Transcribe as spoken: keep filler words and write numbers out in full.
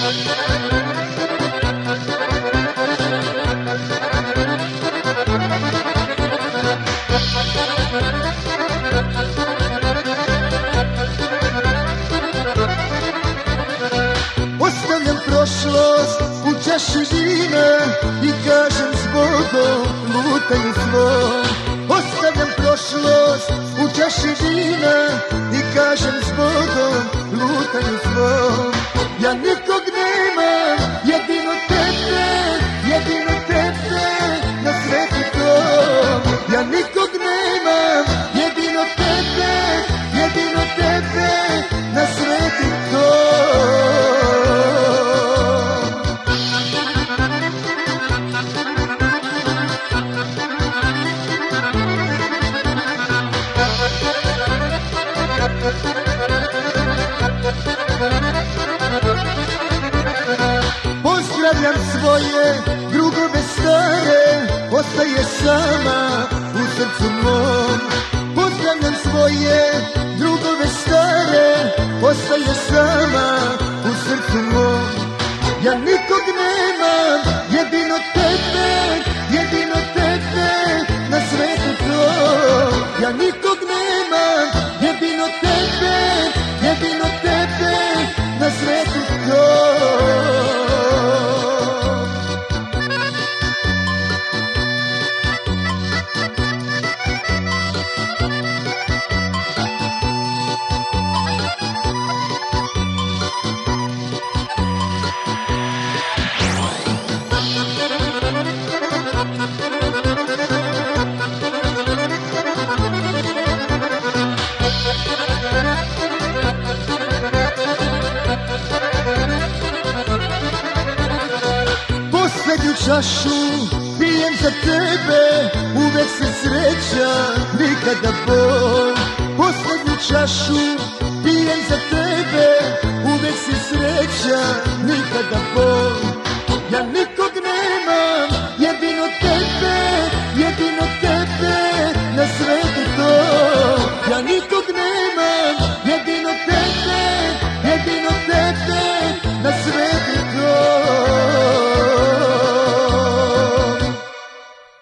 Ostavljam prošlost u čaši vina i kažem zbogom lutanju svom. Ostavljam prošlost u čaši vina i kažem zbogom lutanju svom. Ja nikog nemam, jedino tebe, jedino tebe na svetu tom. Ja nikog nemam, jedino tebe, jedino tebe na svetu tom. Pozdravljam svoje drugove stare, ostaje sama u srcu mom. Pozdravljam svoje drugove stare, ostaje sama u srcu mom. Ja nikog nemam, jedino tebe, jedino tebe na svetu tom. Ja nikog nemam, jedino tebe, jedino tebe na svetu tom. Poslednju čašu pijem za tebe, uvek se sreća, nikada bol. Poslednju čašu pijem za tebe, uvek se sreća, nikada bol.